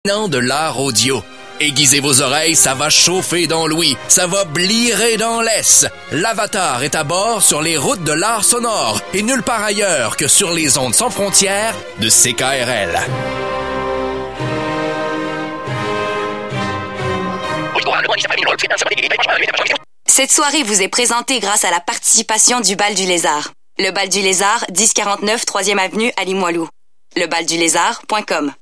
De l'art audio. Aiguisez vos oreilles, ça va chauffer dans l'ouïe, ça va blirer dans l'ess. L'Avatar est à bord sur les routes de l'art sonore et nulle part ailleurs que sur les ondes sans frontières de CKRL. Cette soirée vous est présentée grâce à la participation du Bal du Lézard. Le Bal du Lézard, 1049 3e Avenue à Limoilou. Lebaldulézard.com.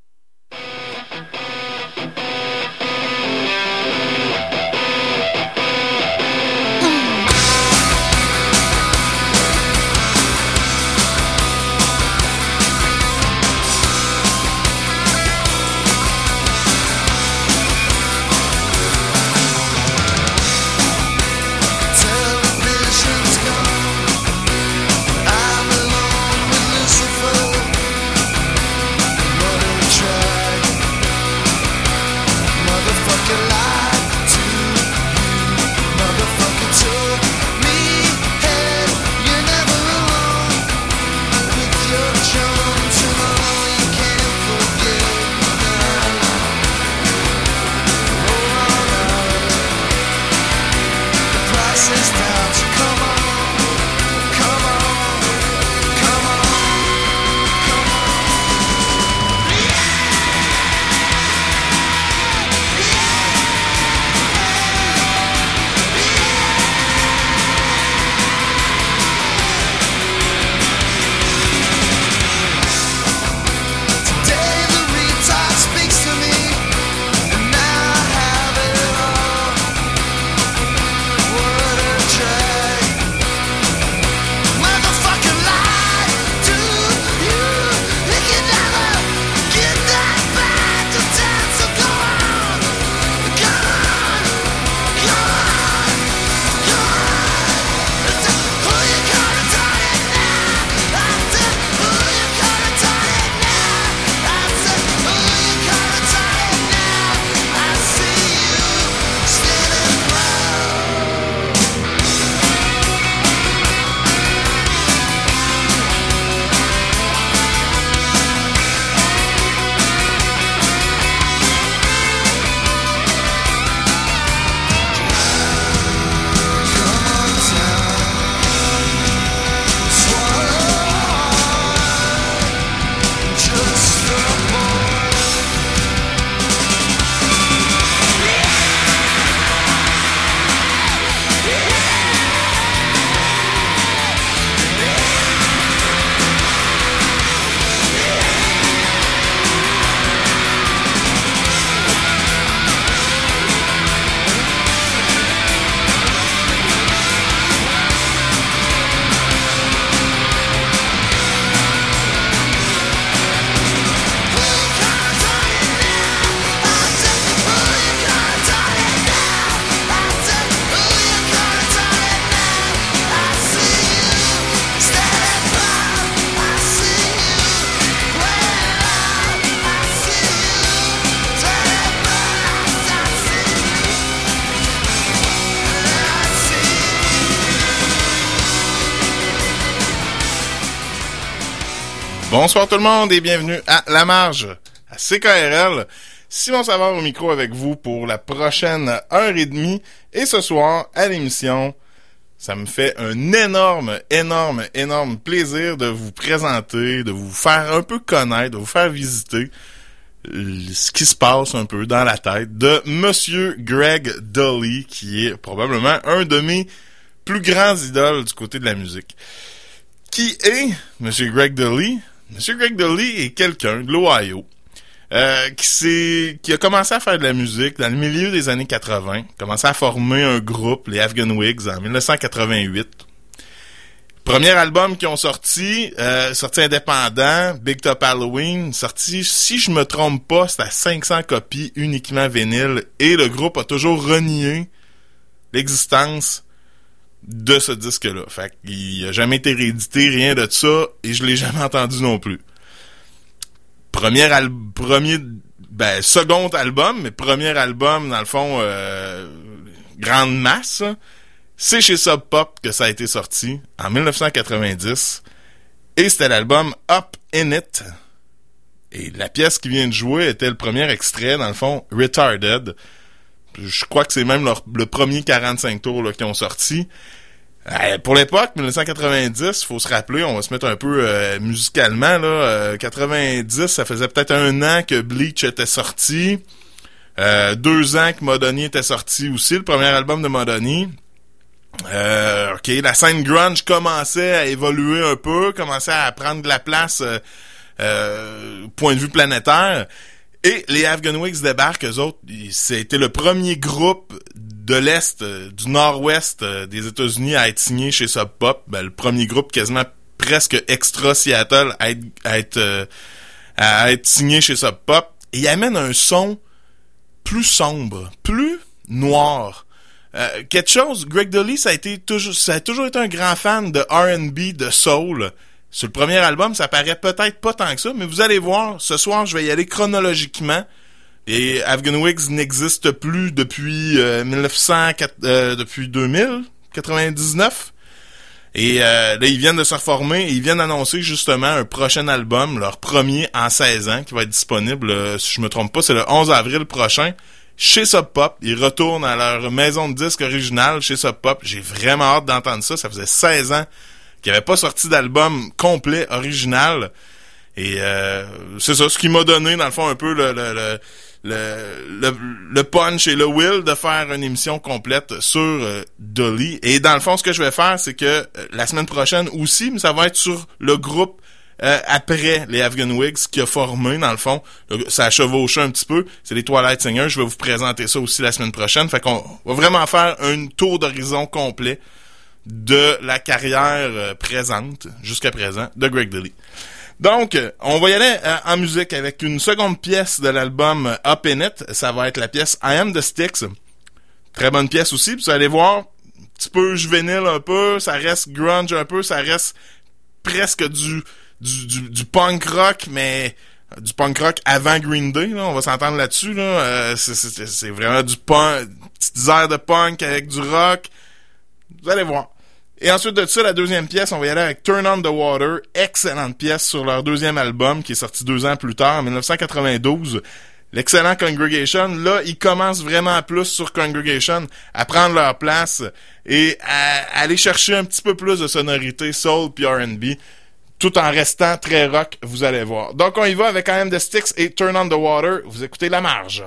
Bonsoir tout le monde et bienvenue à La Marge, à CKRL. Simon Savard au micro avec vous pour la prochaine heure et demie. Et ce soir, à l'émission, ça me fait un énorme plaisir de vous présenter, de vous faire un peu connaître, de vous faire visiter ce qui se passe un peu dans la tête de Monsieur Greg Dulli, qui est probablement un de mes plus grands idoles du côté de la musique. Qui est Monsieur Greg Dulli? Monsieur Greg Dulli est quelqu'un de l'Ohio qui a commencé à faire de la musique dans le milieu des années 80, commencé à former un groupe, les Afghan Whigs, en 1988. Premier album qu'ils ont sorti indépendant, Big Top Halloween, sorti, si je me trompe pas, c'est à 500 copies uniquement vinyle, et le groupe a toujours renié l'existence de ce disque-là. Fait qu'il a jamais été réédité, rien de ça, et je l'ai jamais entendu non plus. Second album, mais premier album, dans le fond, grande masse, c'est chez Sub Pop que ça a été sorti, en 1990, et c'était l'album Up In It. Et la pièce qui vient de jouer était le premier extrait, dans le fond, Retarded. Je crois que c'est même le premier 45 tours là, qui ont sorti. Pour l'époque, 1990, faut se rappeler, on va se mettre un peu musicalement, là. 90, ça faisait peut-être 1 an que Bleach était sorti. 2 ans que Modoni était sorti aussi, le premier album de Modoni. OK, la scène grunge commençait à évoluer un peu, commençait à prendre de la place point de vue planétaire. Et les Afghan Wigs débarquent, eux autres, c'était le premier groupe de l'Est, du Nord-Ouest des États-Unis à être signé chez Sub Pop. Ben, le premier groupe quasiment presque extra Seattle à être signé chez Sub Pop. Et il amène un son plus sombre, plus noir. Quelque chose, Greg Dulli, ça a toujours été un grand fan de R&B, de soul. Sur le premier album, ça paraît peut-être pas tant que ça, mais vous allez voir, ce soir, je vais y aller chronologiquement. Et Afghan Wigs n'existe plus depuis depuis 2099. Et là, ils viennent de se reformer et ils viennent d'annoncer justement un prochain album, leur premier en 16 ans, qui va être disponible, si je me trompe pas, c'est le 11 avril prochain, chez Sub Pop. Ils retournent à leur maison de disques originale chez Sub Pop. J'ai vraiment hâte d'entendre ça. Ça faisait 16 ans qu'il n'y avait pas sorti d'album complet, original. Et c'est ça, ce qui m'a donné, dans le fond, un peu le punch et le will de faire une émission complète sur Dulli. Et dans le fond, ce que je vais faire, c'est que la semaine prochaine aussi, mais ça va être sur le groupe après les Afghan Wigs qui a formé, dans le fond. Ça a chevauché un petit peu. C'est les Twilight Singers. Je vais vous présenter ça aussi la semaine prochaine. Fait qu'on va vraiment faire un tour d'horizon complet de la carrière présente, jusqu'à présent, de Greg Dulli. Donc, on va y aller en musique avec une seconde pièce de l'album Up In It. Ça va être la pièce I Am The Sticks. Très bonne pièce aussi. Puis vous allez voir, un petit peu juvénile un peu, ça reste grunge un peu, ça reste presque du punk rock, mais du punk rock avant Green Day, là, on va s'entendre là-dessus. Là. C'est vraiment du punk, petit air de punk avec du rock. Vous allez voir. Et ensuite de ça, la deuxième pièce, on va y aller avec Turn On The Water, excellente pièce sur leur deuxième album qui est sorti 2 ans plus tard, en 1992. L'excellent Congregation, là, ils commencent vraiment plus sur Congregation à prendre leur place et à aller chercher un petit peu plus de sonorité soul puis R&B, tout en restant très rock, vous allez voir. Donc on y va avec I Am The Sticks et Turn On The Water. Vous écoutez La Marge.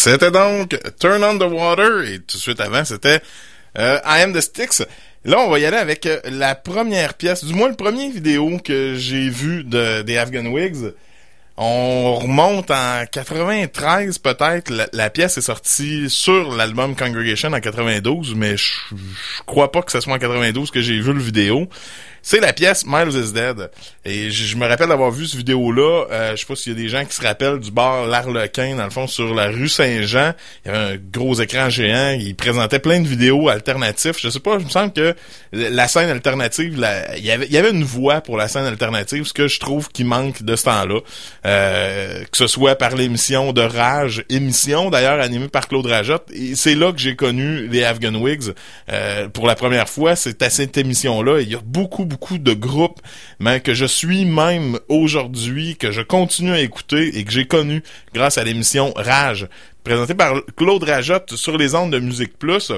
C'était donc Turn on the Water et tout de suite avant, c'était I Am the Sticks. Là, on va y aller avec la première pièce, du moins le premier vidéo que j'ai vu des Afghan Wigs. On remonte en 93 peut-être. La pièce est sortie sur l'album Congregation en 92, mais je crois pas que ce soit en 92 que j'ai vu le vidéo. C'est la pièce Miles is Dead. Et je me rappelle d'avoir vu ce vidéo-là. Je sais pas s'il y a des gens qui se rappellent du bar L'Arlequin, dans le fond, sur la rue Saint-Jean. Il y avait un gros écran géant. Il présentait plein de vidéos alternatives. Je sais pas, je me semble que la scène alternative, il y avait une voix pour la scène alternative, ce que je trouve qui manque de ce temps-là. Que ce soit par l'émission de Rage, émission d'ailleurs animée par Claude Rajotte. Et c'est là que j'ai connu les Afghan Wigs. Pour la première fois, c'est à cette émission-là. Il y a beaucoup de groupes que je suis même aujourd'hui, que je continue à écouter et que j'ai connu grâce à l'émission Rage, présentée par Claude Rajotte sur les ondes de Musique Plus.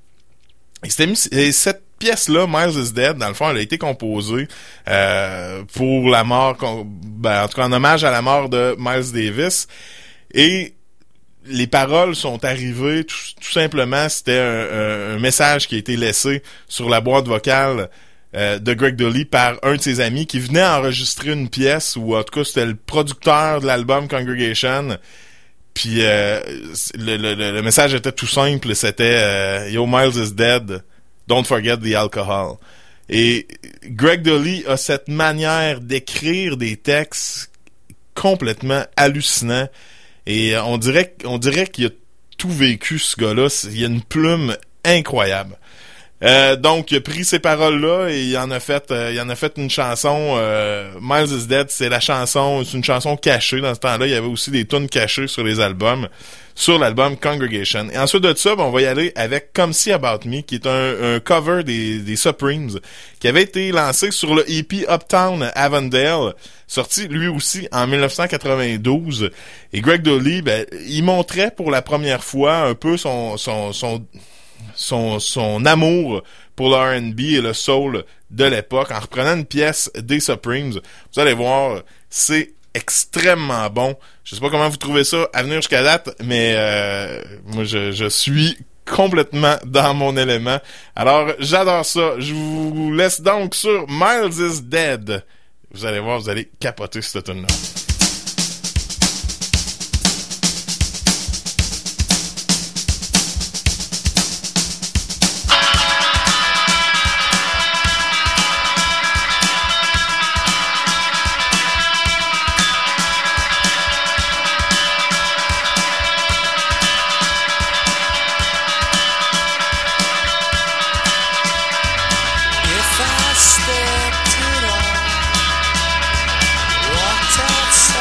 Et cette pièce-là, Miles is Dead, dans le fond, elle a été composée pour la mort, en tout cas en hommage à la mort de Miles Davis. Et les paroles sont arrivées, tout simplement, c'était un message qui a été laissé sur la boîte vocale de Greg Dulli par un de ses amis qui venait enregistrer une pièce, ou en tout cas c'était le producteur de l'album Congregation. Puis le message était tout simple, c'était Yo, Miles is dead, don't forget the alcohol. Et Greg Dulli a cette manière d'écrire des textes complètement hallucinants, et on dirait qu'il a tout vécu, ce gars-là. Il a une plume incroyable. Donc il a pris ces paroles-là et il en a fait une chanson. Miles is Dead, c'est une chanson cachée. Dans ce temps-là, il y avait aussi des tunes cachées sur les albums, sur l'album Congregation. Et ensuite de ça, on va y aller avec Come See About Me, qui est un cover des Supremes, qui avait été lancé sur le EP Uptown Avondale, sorti lui aussi en 1992. Et Greg Dulli, il montrait pour la première fois un peu son amour pour le R&B et le soul de l'époque en reprenant une pièce des Supremes. Vous allez voir, c'est extrêmement bon. Je sais pas comment vous trouvez ça à venir jusqu'à date, mais moi je suis complètement dans mon élément. Alors j'adore ça. Je vous laisse donc sur Miles is Dead. Vous allez voir, vous allez capoter cette tune-là. Stepped it on, walked outside.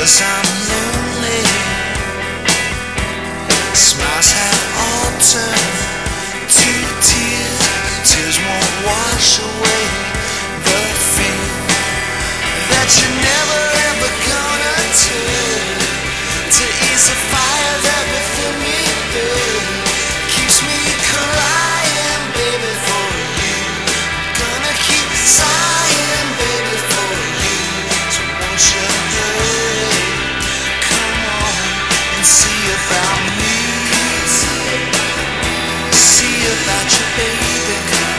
'cause I'm lonely. Smiles have all turned to tears. Tears won't wash away the fear that you're never ever gonna turn to ease the fire that within me burns. Keeps me crying, baby, for you. Gonna keep sighing, baby, for you. So won't you hurry? Come on and see about me. See about your baby.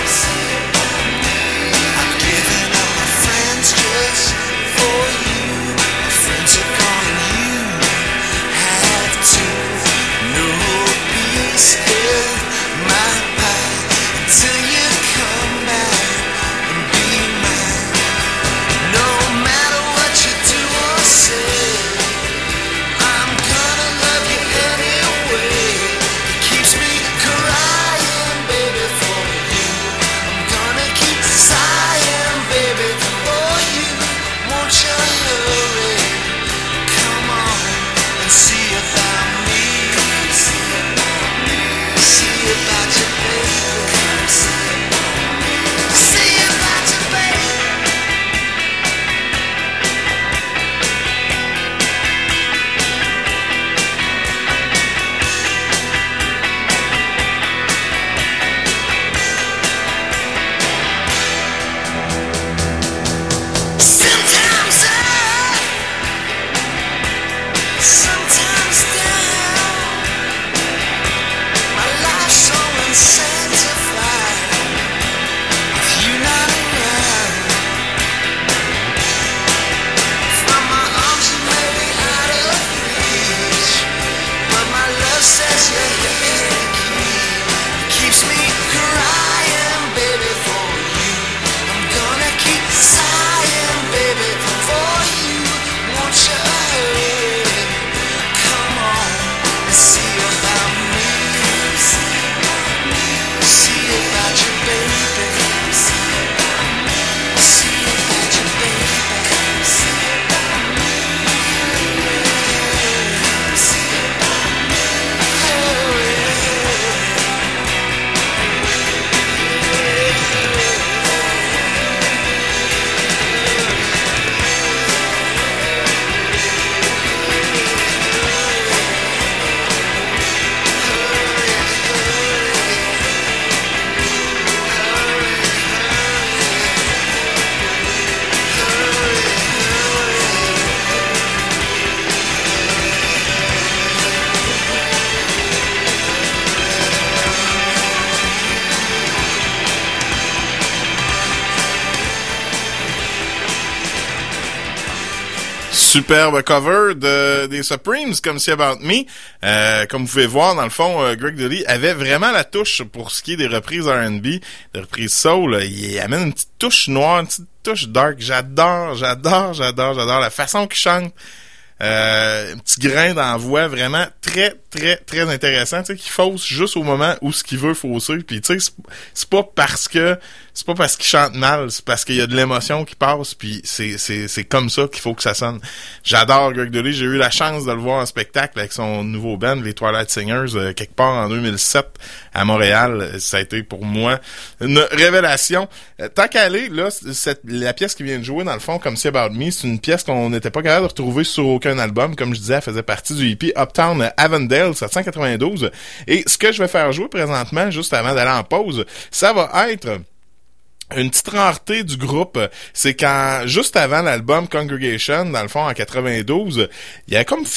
I'm giving up my friends just for you. My friends are calling you. Have to. No peace in my mind until you come back and be mine. No matter what you do or say, I'm gonna love you anyway. It keeps me crying, baby, for you. I'm gonna keep sighing, baby, for you. Won't you hurry? Come on and see about me. See about your baby. See about your baby. Sometimes up, sometimes down. My life's so unsatisfied with you not around. From my arms you may be out of reach, but my love says you're here to keep. It keeps me crying, baby, for you. I'm gonna keep sighing, baby, for you. Won't you hurry? Come on and see about me. See about your baby. See about your baby. Superbe cover des Supremes, comme si About Me. Comme vous pouvez voir, dans le fond, Greg Dulli avait vraiment la touche pour ce qui est des reprises R&B, des reprises soul. Il amène une petite touche noire, une petite touche dark. J'adore la façon qu'il chante. Un petit grain dans la voix, vraiment très, très, très intéressant, tu sais, qui fausse juste au moment où ce qu'il veut fausser. Puis tu sais, c'est pas parce qu'il chante mal, c'est parce qu'il y a de l'émotion qui passe, puis c'est comme ça qu'il faut que ça sonne. J'adore Greg Dulli, j'ai eu la chance de le voir en spectacle avec son nouveau band, les Twilight Singers, quelque part en 2007 à Montréal. Ça a été pour moi une révélation. Tant qu'à aller, là, la pièce qui vient de jouer, dans le fond, comme si About Me, c'est une pièce qu'on n'était pas capable de retrouver sur aucun album. Comme je disais, elle faisait partie du EP Uptown Avondale 792. Et ce que je vais faire jouer présentement, juste avant d'aller en pause, ça va être une petite rareté du groupe. C'est quand, juste avant l'album Congregation, dans le fond, en 92, il y a comme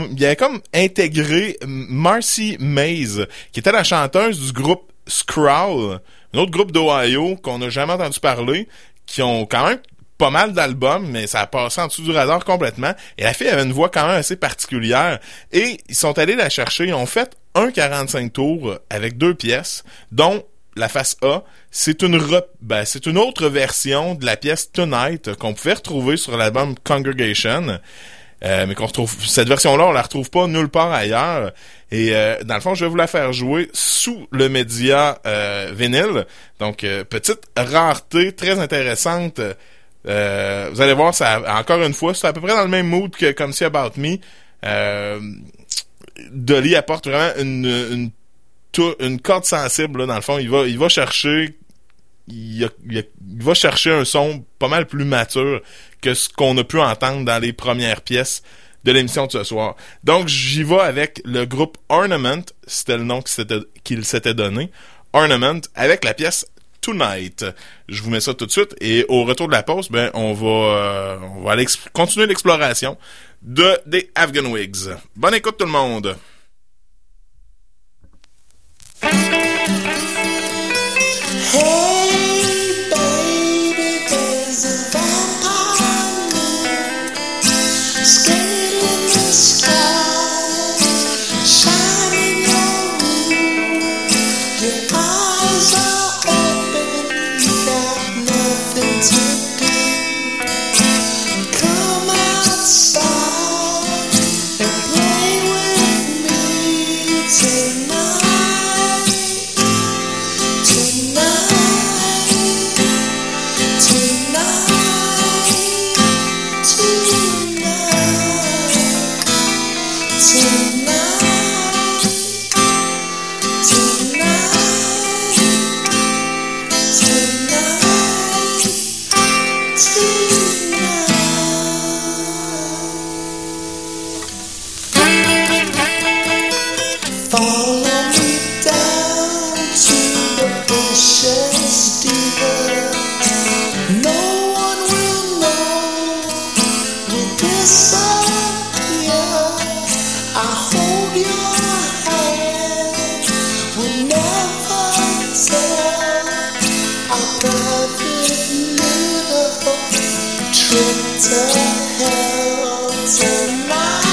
intégré Marcy Mays, qui était la chanteuse du groupe Scrawl, un autre groupe d'Ohio qu'on n'a jamais entendu parler, qui ont quand même pas mal d'albums, mais ça a passé en dessous du radar complètement. Et la fille avait une voix quand même assez particulière. Et ils sont allés la chercher. Ils ont fait un 45 tours avec 2 pièces, dont la face A, c'est une autre version de la pièce Tonight qu'on pouvait retrouver sur l'album Congregation. Mais qu'on retrouve, cette version-là, on la retrouve pas nulle part ailleurs. Et dans le fond, je vais vous la faire jouer sous le média vinyle. Donc, petite rareté très intéressante Vous allez voir, ça, encore une fois, c'est à peu près dans le même mood que Come See About Me. Dolly apporte vraiment une corde sensible, là, dans le fond. Il va chercher il va chercher un son pas mal plus mature que ce qu'on a pu entendre dans les premières pièces de l'émission de ce soir. Donc, j'y vais avec le groupe Ornament, c'était le nom qu'il s'était donné, Ornament, avec la pièce Tonight. Je vous mets ça tout de suite, et au retour de la pause, on va aller continuer l'exploration des Afghan Wigs. Bonne écoute tout le monde! Hey, baby, there's a vampire skating in the sky, shining your room. Your eyes are open, you got nothing to do. Come outside and play with me tonight. Follow me down to the bushes, dear. No one will know we'll disappear. I hold your hand, we'll never tell our private little trip to hell tonight.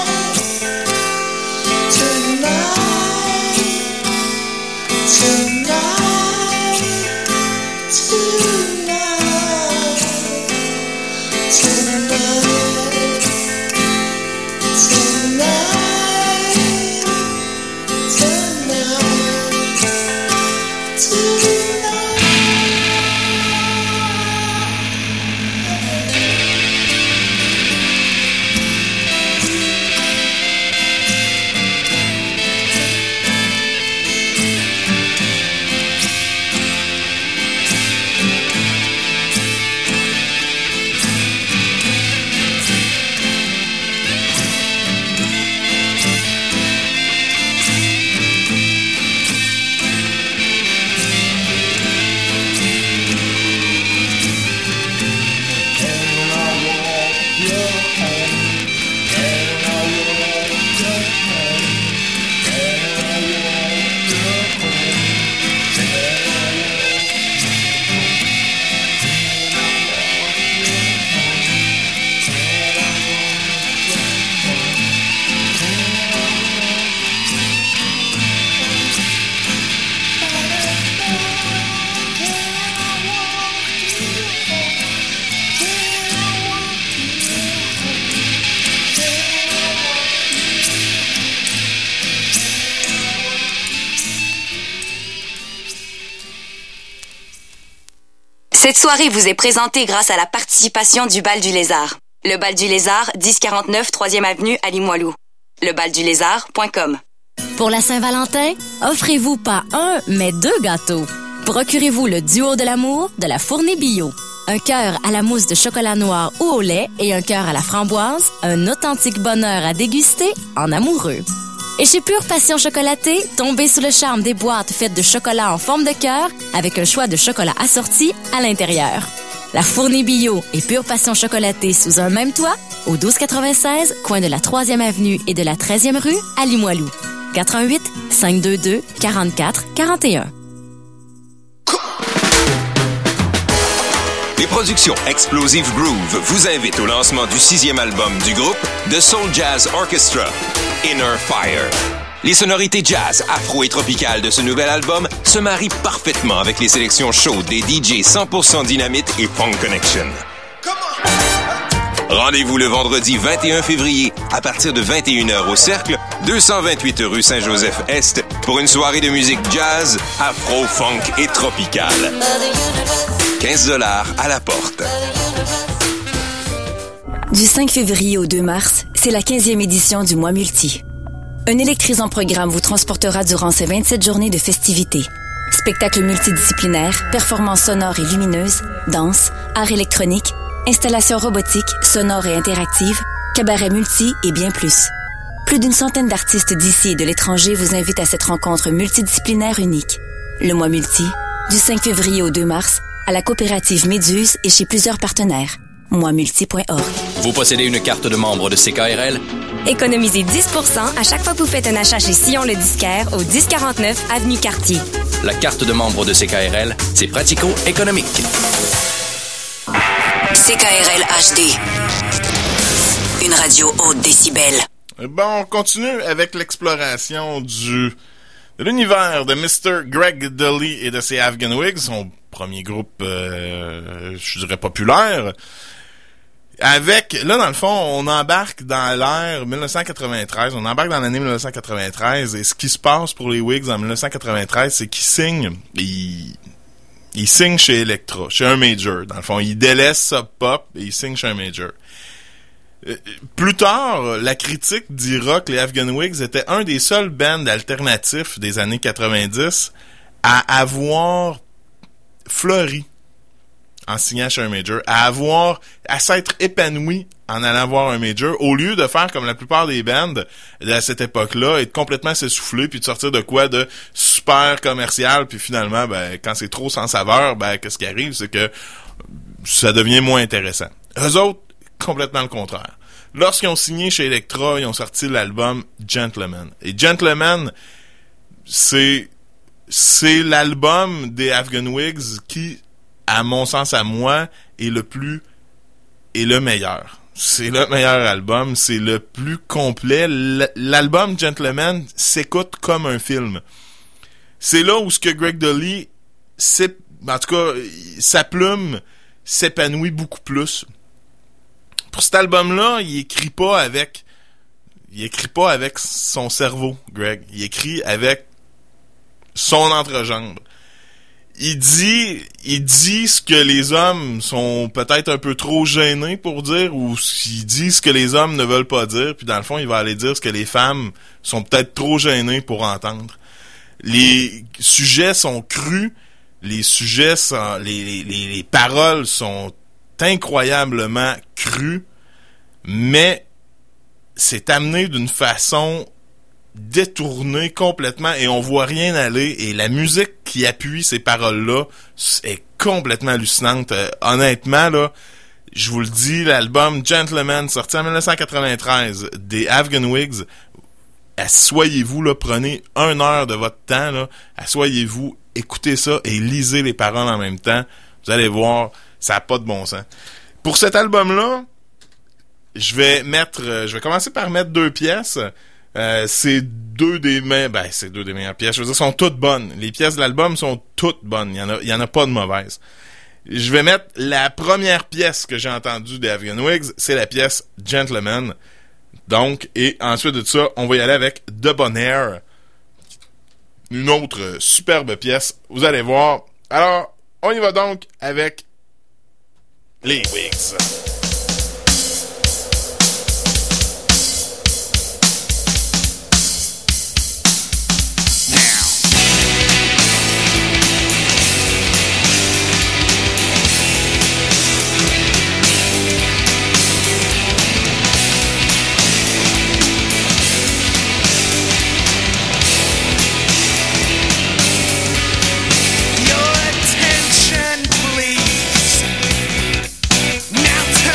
Cette soirée vous est présentée grâce à la participation du Bal du Lézard. Le Bal du Lézard, 1049 3e Avenue à Limoilou. Lebaldulézard.com. Pour la Saint-Valentin, offrez-vous pas un, mais 2 gâteaux. Procurez-vous le duo de l'amour de la Fournée Bio. Un cœur à la mousse de chocolat noir ou au lait et un cœur à la framboise, un authentique bonheur à déguster en amoureux. Et chez Pure Passion Chocolatée, tombez sous le charme des boîtes faites de chocolat en forme de cœur avec un choix de chocolat assorti à l'intérieur. La Fournée Bio et Pure Passion Chocolatée sous un même toit, au 1296, coin de la 3e Avenue et de la 13e rue à Limoilou. 88 522 44 41. Les productions Explosive Groove vous invitent au lancement du 6e album du groupe The Soul Jazz Orchestra, Inner Fire. Les sonorités jazz, afro et tropicales de ce nouvel album se marient parfaitement avec les sélections chaudes des DJ 100% Dynamite et Funk Connection. Rendez-vous le vendredi 21 février à partir de 21h au Cercle, 228 rue Saint-Joseph-Est pour une soirée de musique jazz, afro, funk et tropicale. 15 $ à la porte. Du 5 février au 2 mars, c'est la 15e édition du Mois Multi. Un électrisant programme vous transportera durant ces 27 journées de festivités. Spectacles multidisciplinaires, performances sonores et lumineuses, danse, art électronique, installations robotiques, sonores et interactives, cabaret multi et bien plus. Plus d'une centaine d'artistes d'ici et de l'étranger vous invitent à cette rencontre multidisciplinaire unique. Le Mois Multi, du 5 février au 2 mars, à la coopérative Méduse et chez plusieurs partenaires. Moismulti.org. Vous possédez une carte de membre de CKRL? Économisez 10% à chaque fois que vous faites un achat chez Sillon le Disquaire au 1049 Avenue Cartier. La carte de membre de CKRL, c'est pratico-économique. CKRL HD. Une radio haute décibel. Bon, on continue avec l'exploration de l'univers de Mr. Greg Dulli et de ses Afghan Whigs, son premier groupe, je dirais populaire. Là, dans le fond, on embarque dans l'ère 1993, on embarque dans l'année 1993, et ce qui se passe pour les Whigs en 1993, c'est qu'ils signent, ils signent chez Elektra, chez un major. Dans le fond, ils délaissent Sub Pop et ils signent chez un major. Plus tard, la critique dira que les Afghan Whigs étaient un des seuls bands alternatifs des années 90 à avoir fleuri en signant chez un major, à s'être épanoui en allant voir un major, au lieu de faire comme la plupart des bands à cette époque-là, et de complètement s'essouffler, puis de sortir de quoi de super commercial, puis finalement, quand c'est trop sans saveur, qu'est-ce qui arrive, c'est que ça devient moins intéressant. Eux autres, complètement le contraire. Lorsqu'ils ont signé chez Elektra, ils ont sorti l'album Gentleman. Et Gentleman, c'est l'album des Afghan Whigs qui, à mon sens, à moi, est le meilleur. C'est le meilleur album, c'est le plus complet. L'album Gentleman s'écoute comme un film. C'est là où ce que Greg Dulli, en tout cas, sa plume s'épanouit beaucoup plus. Pour cet album-là, il écrit pas avec son cerveau, Greg. Il écrit avec son entrejambe. Il dit ce que les hommes sont peut-être un peu trop gênés pour dire, ou il dit ce que les hommes ne veulent pas dire, puis dans le fond, il va aller dire ce que les femmes sont peut-être trop gênées pour entendre. Les sujets sont crus, les paroles sont incroyablement crues, mais c'est amené d'une façon détournée complètement et on voit rien aller, et la musique qui appuie ces paroles-là est complètement hallucinante. Honnêtement, là, je vous le dis, l'album Gentleman, sorti en 1993 des Afghan Whigs, asseyez-vous, là, prenez 1 heure de votre temps, là, asseyez-vous, écoutez ça et lisez les paroles en même temps. Vous allez voir, ça n'a pas de bon sens. Pour cet album-là, je vais commencer par mettre 2 pièces. C'est deux des meilleures pièces. Je veux dire, sont toutes bonnes. Les pièces de l'album sont toutes bonnes. Il y en a pas de mauvaises. Je vais mettre la première pièce que j'ai entendue des Afghan Whigs, c'est la pièce Gentleman. Donc, et ensuite de ça, on va y aller avec Debonair. Une autre superbe pièce. Vous allez voir. Alors, on y va donc avec les Whigs. Your attention, please. Now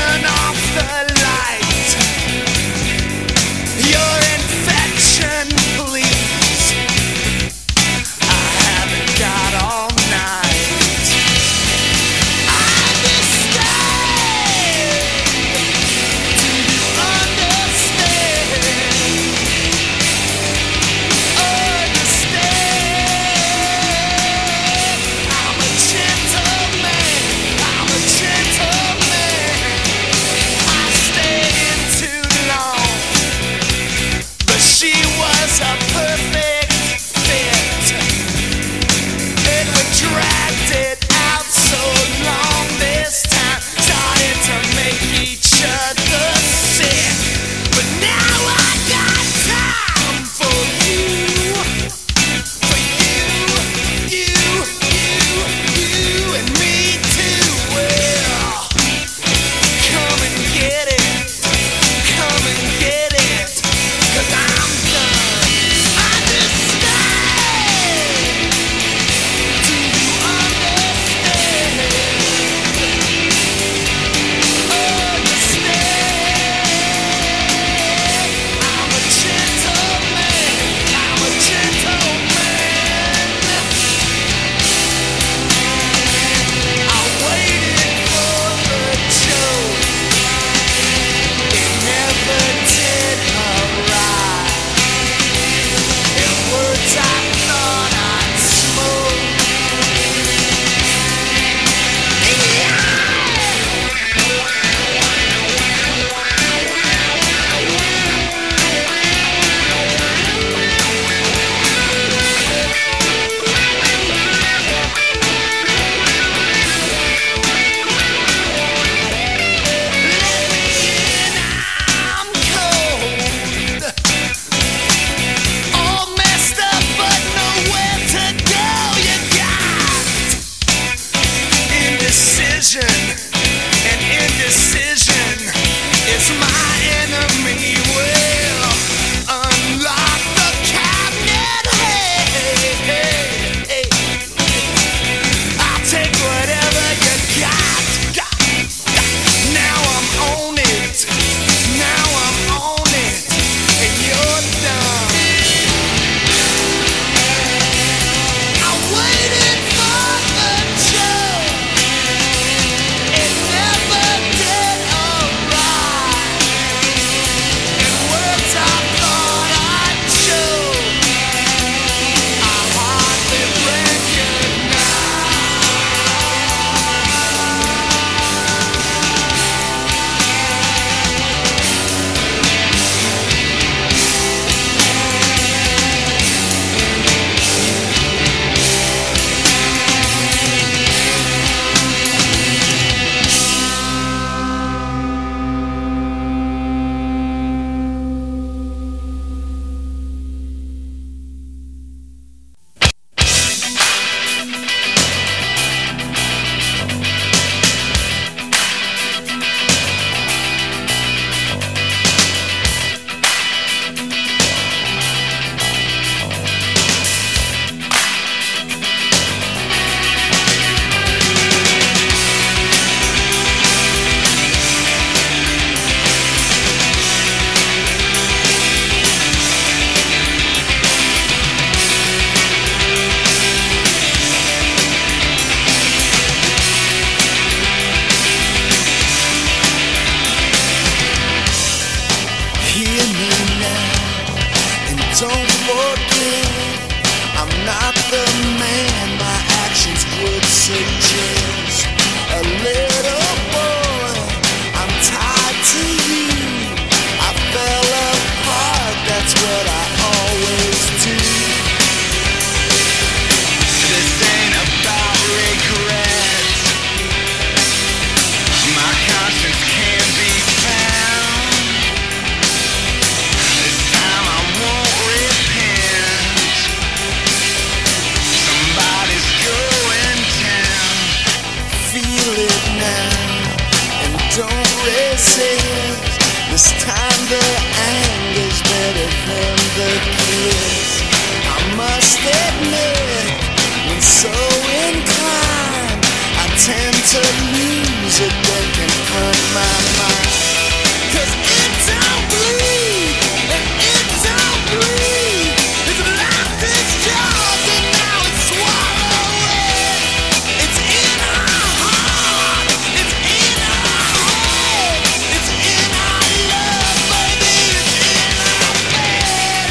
want it now, and don't resist. This time the anger's better than the kiss. I must admit, when so inclined, I tend to lose it, then confront my mind. 'Cause it don't bleed, and it don't bleed. It's life is yours, and now it's swallowed. It's in our heart, it's in our head, it's in our love, baby, it's in our bed.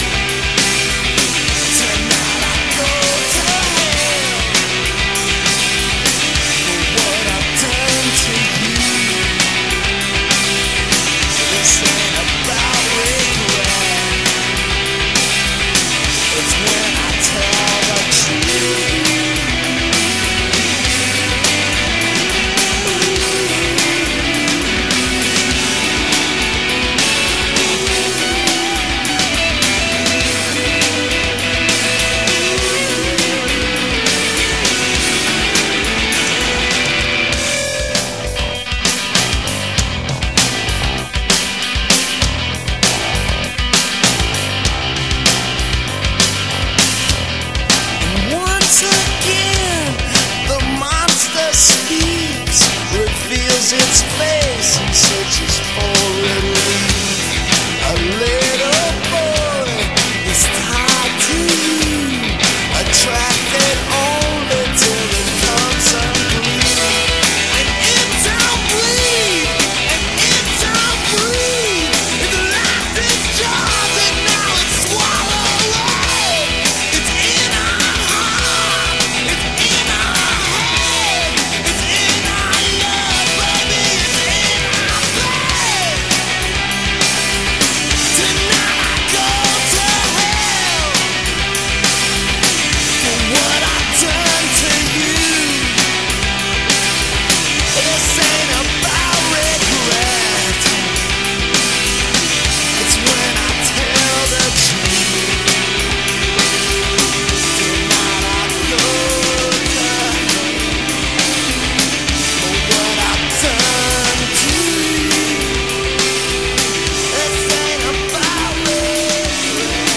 Tonight I go to hell for what I've done to you. This ain't about regret. It's when I tell the truth. Once again, the monster speaks, reveals its face and searches for relief. A little boy is tied to you, attracted only till it comes unglued. And it don't bleed, and it don't bleed. Its life is yours, and now it's swallowed. It's in our heart, it's in our head, it's in our love, baby, it's in our blood. Tonight I go to hell for what I've done to you. This ain't about regret. It's when I tell the truth. Tonight I go to hell for what I've done to you. This ain't about regret.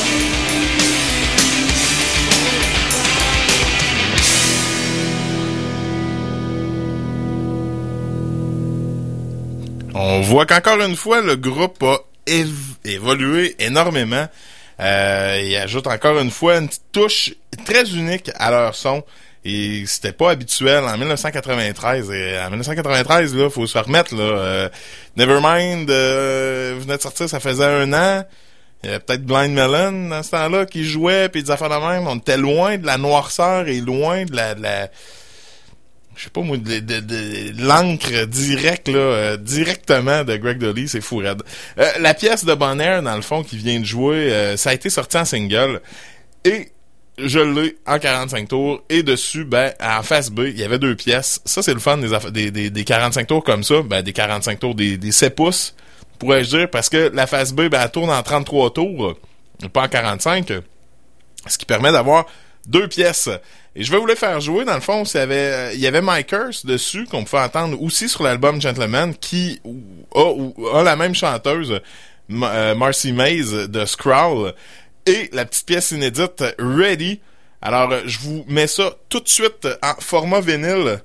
On voit qu'encore une fois, le groupe a évolué énormément. Ils ajoutent encore une fois une petite touche très unique à leur son. Et c'était pas habituel en 1993. Et en 1993, là, faut se remettre, là. Nevermind venait de sortir, ça faisait 1 an. Il y avait peut-être Blind Melon dans ce temps-là qui jouait, puis des affaires de même. On était loin de la noirceur et loin de la je sais pas moi, de l'encre directe, là, directement de Greg Dulli, c'est fou raide. La pièce de Bon Air, dans le fond, qui vient de jouer, ça a été sorti en single, et je l'ai en 45 tours, et dessus, en face B, il y avait 2 pièces. Ça, c'est le fun des 45 tours comme ça, des 45 tours, des 7 pouces, pourrais-je dire, parce que la face B, elle tourne en 33 tours, pas en 45, ce qui permet d'avoir 2 pièces. Et je vais vous les faire jouer. Dans le fond, il y avait Mike Hurst dessus, qu'on pouvait entendre aussi sur l'album Gentleman, qui a la même chanteuse, Marcy Mays de Scrawl, et la petite pièce inédite Ready. Alors, je vous mets ça tout de suite en format vinyle.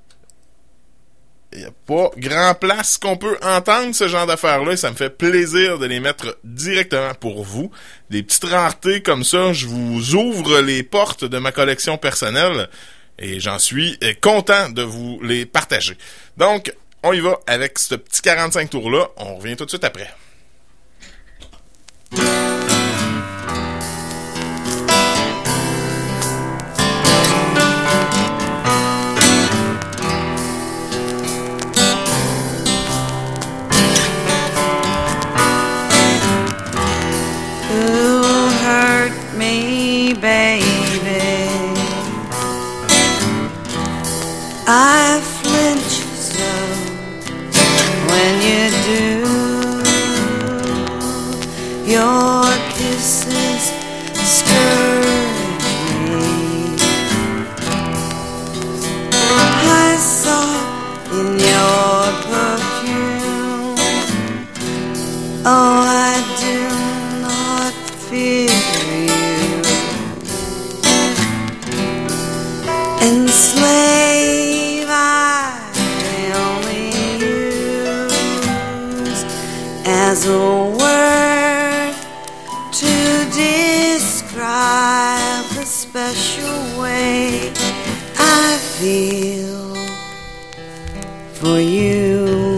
Il n'y a pas grand place qu'on peut entendre ce genre d'affaires-là, et ça me fait plaisir de les mettre directement pour vous. Des petites raretés comme ça, je vous ouvre les portes de ma collection personnelle, et j'en suis content de vous les partager. Donc, on y va avec ce petit 45 tours-là. On revient tout de suite après. Baby, I flinch so when you do. There's a word to describe the special way I feel for you.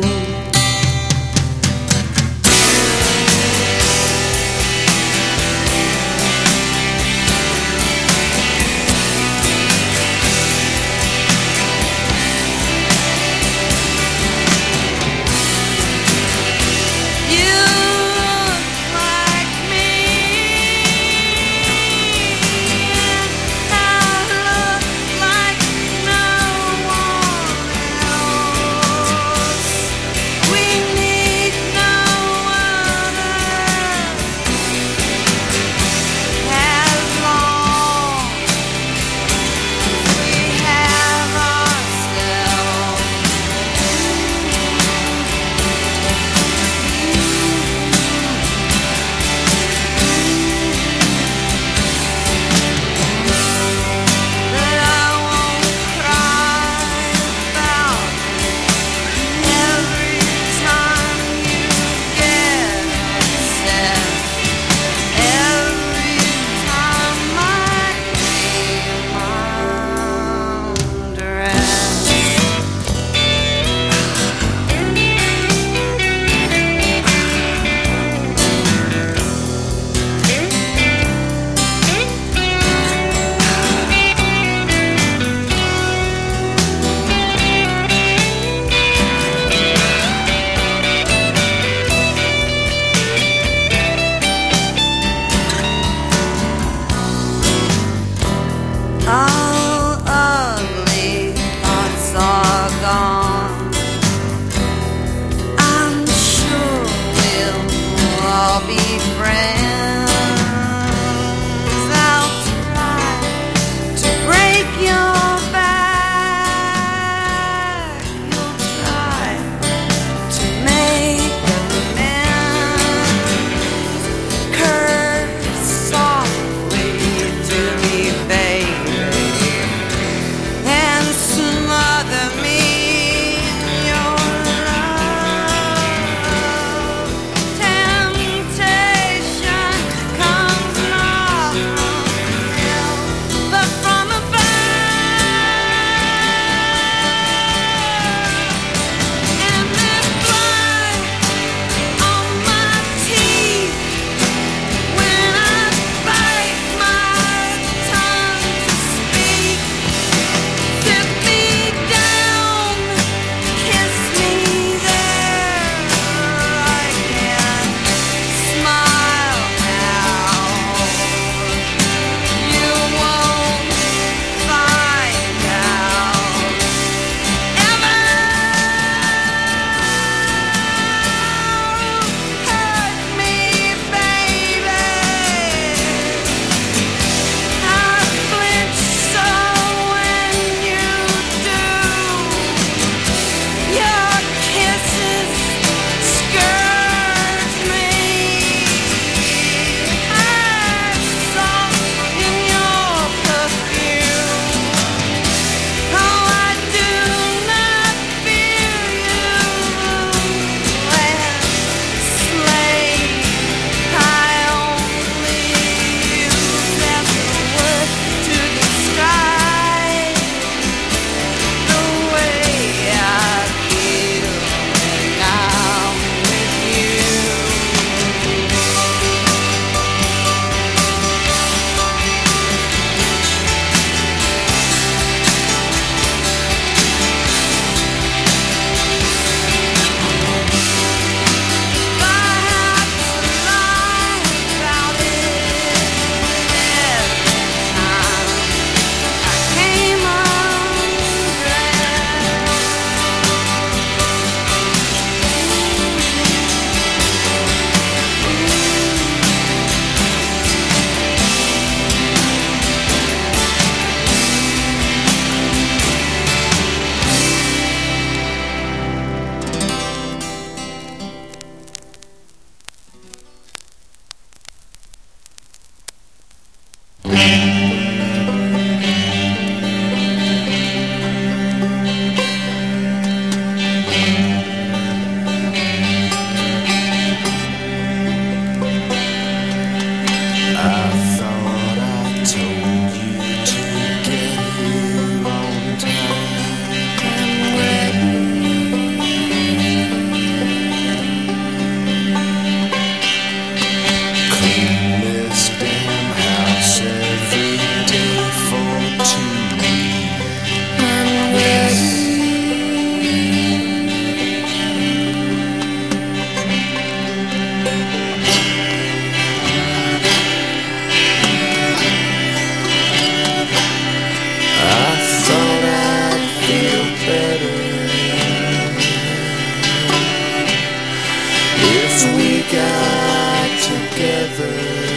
got together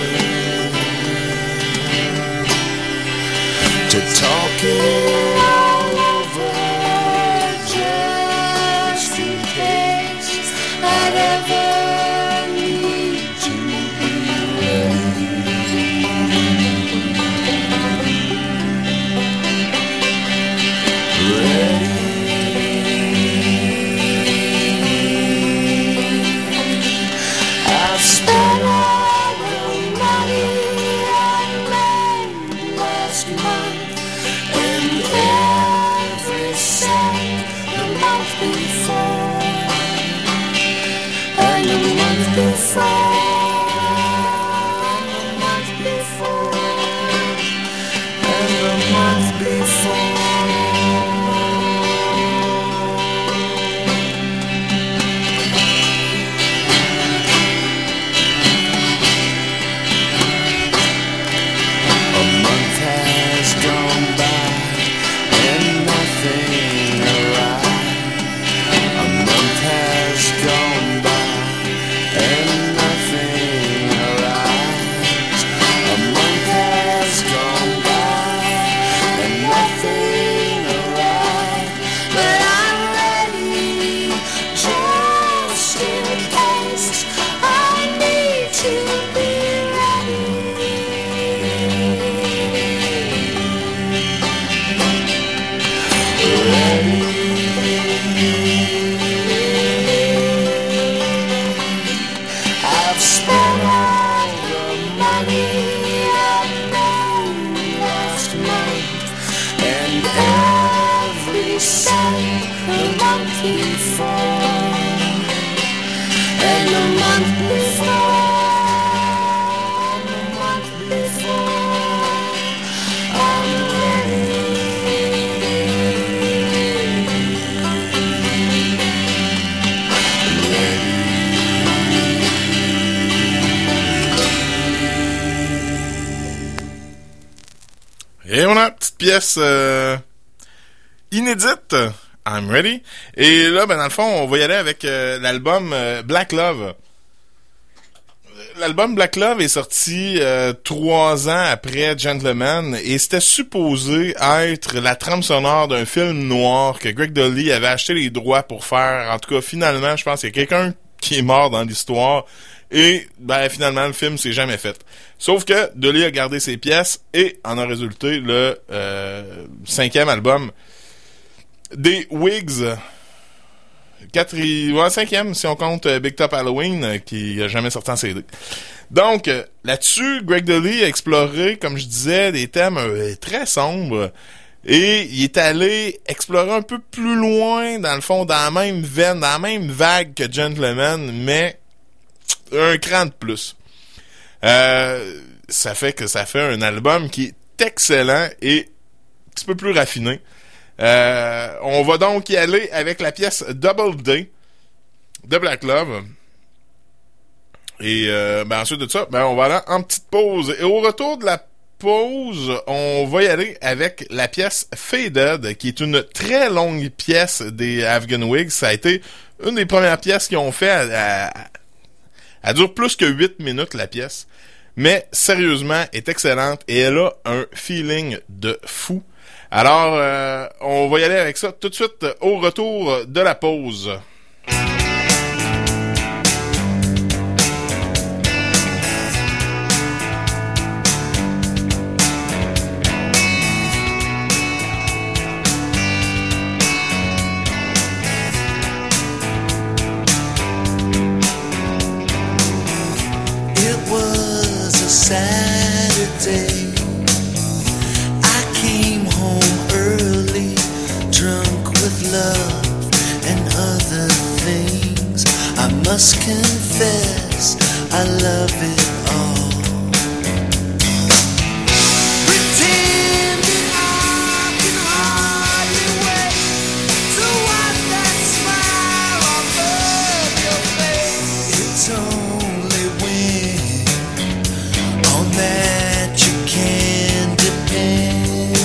to talk it all over, just in case I'd ever need to be I've spent all the money I made last month and every cent the month before and the month before and the month before and the month before. Et on a une petite pièce inédite, I'm Ready. Et là, ben dans le fond, on va y aller avec l'album Black Love. L'album Black Love est sorti 3 ans après Gentleman et c'était supposé être la trame sonore d'un film noir que Greg Dulli avait acheté les droits pour faire. En tout cas, finalement, je pense qu'il y a quelqu'un qui est mort dans l'histoire. Et ben finalement le film s'est jamais fait. Sauf que Dulli a gardé ses pièces et en a résulté le 5e album des Wigs. 5e si on compte Big Top Halloween qui a jamais sorti en CD. Donc là-dessus, Greg Dulli a exploré, comme je disais, des thèmes très sombres. Et il est allé explorer un peu plus loin, dans le fond, dans la même veine, dans la même vague que Gentleman, mais un cran de plus. Ça fait un album qui est excellent et un petit peu plus raffiné. On va donc y aller avec la pièce Double Day de Black Love. Et ensuite de ça, on va aller en petite pause. Et au retour de la pause, on va y aller avec la pièce Faded, qui est une très longue pièce des Afghan Wigs. Ça a été une des premières pièces qu'ils ont fait. Elle dure plus que 8 minutes, la pièce. Mais, sérieusement, est excellente et elle a un feeling de fou. Alors, on va y aller avec ça tout de suite au retour de la pause. Saturday, I came home early, drunk with love and other things. I must confess, I love it all. Pretending I can hardly wait to watch that smile on your face. It's only when on that you can depend.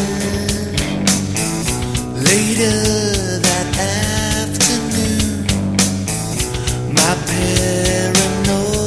Later that afternoon, my paranoia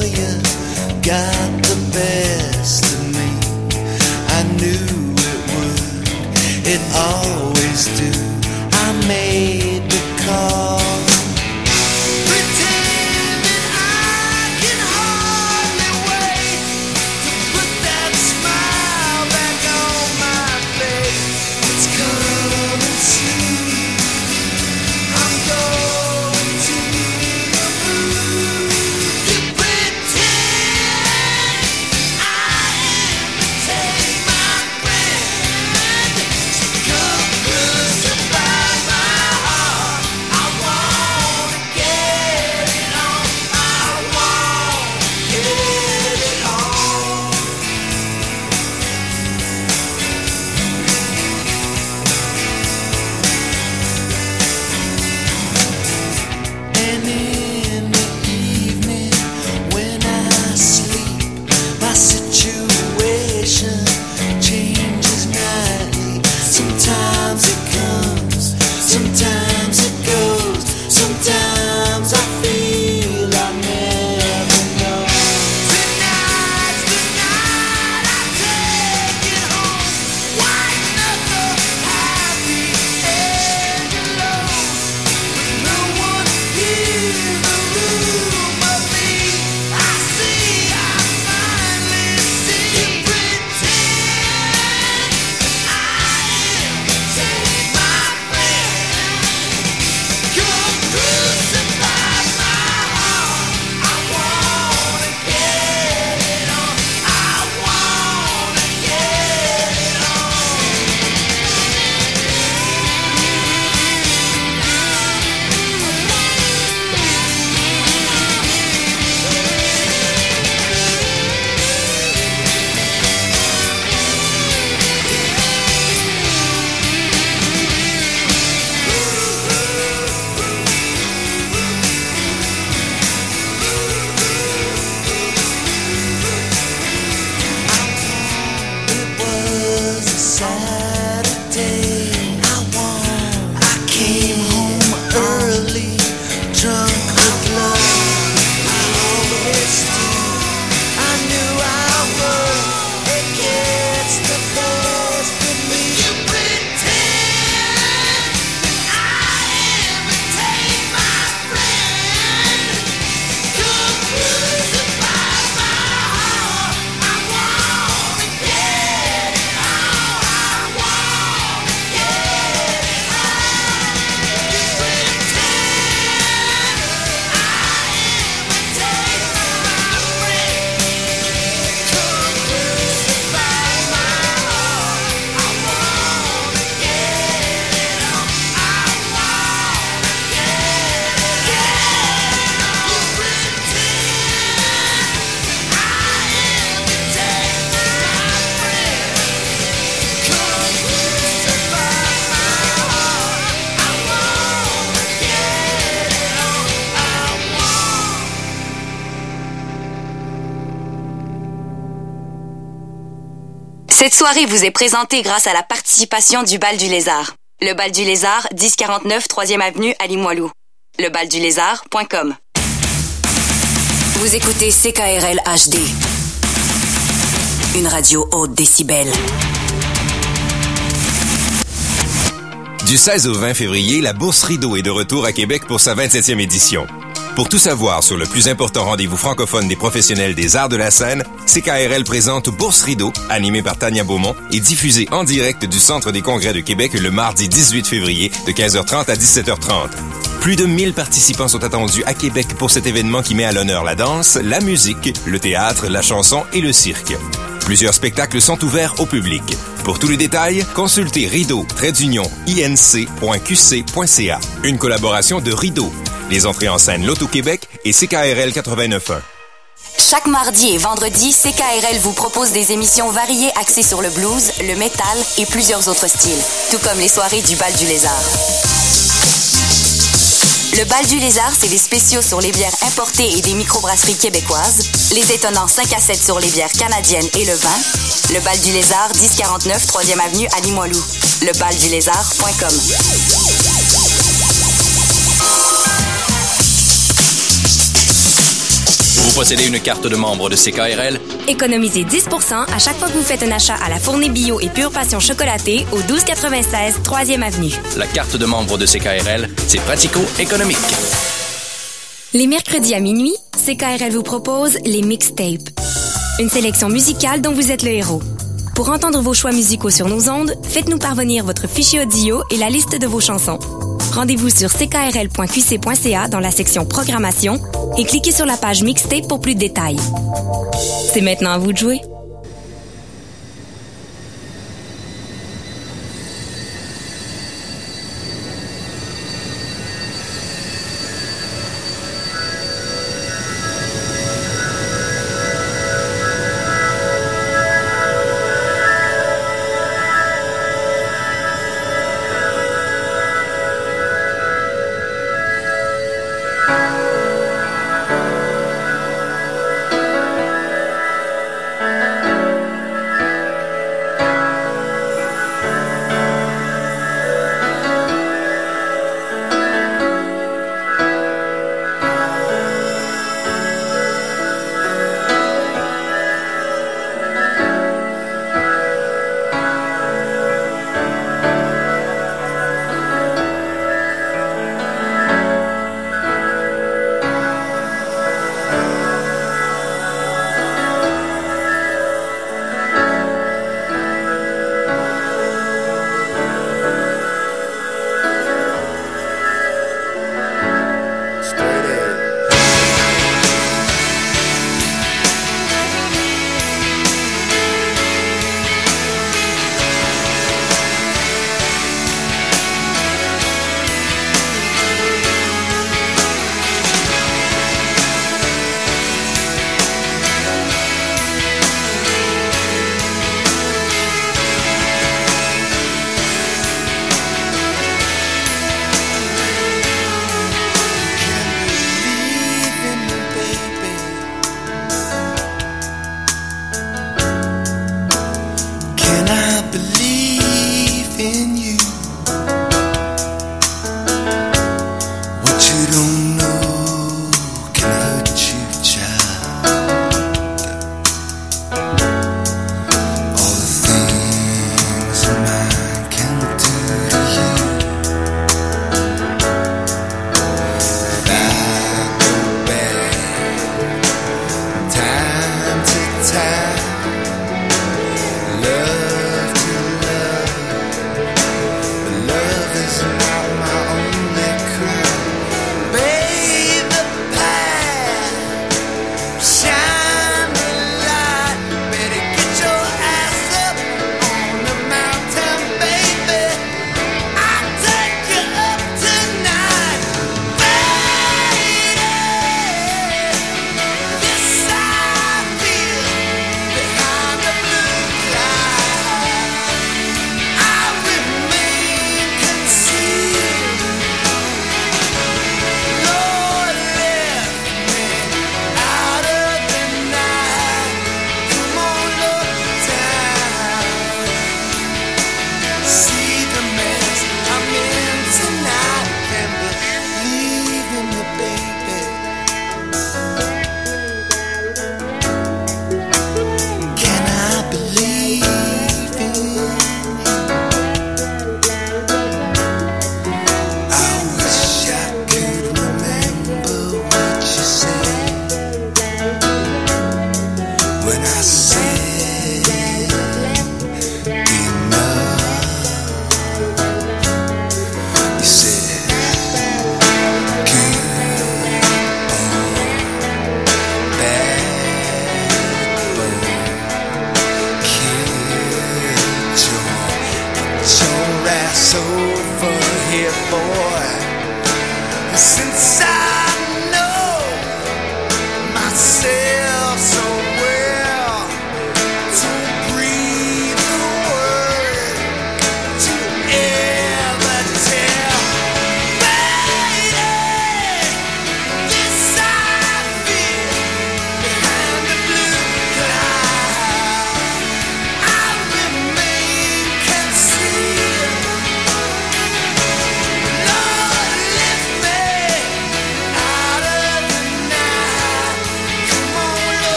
Cette soirée vous est présentée grâce à la participation du Bal du Lézard. Le Bal du Lézard, 1049 3e Avenue à Limoilou. Lebaldulézard.com. Vous écoutez CKRL HD. Une radio haute décibel. Du 16 au 20 février, la Bourse Rideau est de retour à Québec pour sa 27e édition. Pour tout savoir sur le plus important rendez-vous francophone des professionnels des arts de la scène, CKRL présente Bourse Rideau, animé par Tania Beaumont et diffusé en direct du Centre des congrès de Québec le mardi 18 février de 15h30 à 17h30. Plus de 1000 participants sont attendus à Québec pour cet événement qui met à l'honneur la danse, la musique, le théâtre, la chanson et le cirque. Plusieurs spectacles sont ouverts au public. Pour tous les détails, consultez rideau-inc.qc.ca. Une collaboration de Rideau, les entrées en scène Loto-Québec et CKRL 89.1. Chaque mardi et vendredi, CKRL vous propose des émissions variées axées sur le blues, le métal et plusieurs autres styles, tout comme les soirées du Bal du Lézard. Le Bal du Lézard, c'est des spéciaux sur les bières importées et des microbrasseries québécoises, les étonnants 5 à 7 sur les bières canadiennes et le vin. Le Bal du Lézard, 1049 3e Avenue à Limoilou. Lebaldulézard.com. Vous possédez une carte de membre de CKRL? Économisez 10% à chaque fois que vous faites un achat à la Fournée Bio et Pure Passion chocolatée au 1296 3e Avenue. La carte de membre de CKRL, c'est pratico-économique. Les mercredis à minuit, CKRL vous propose les mixtapes. Une sélection musicale dont vous êtes le héros. Pour entendre vos choix musicaux sur nos ondes, faites-nous parvenir votre fichier audio et la liste de vos chansons. Rendez-vous sur ckrl.qc.ca dans la section Programmation et cliquez sur la page Mixtape pour plus de détails. C'est maintenant à vous de jouer.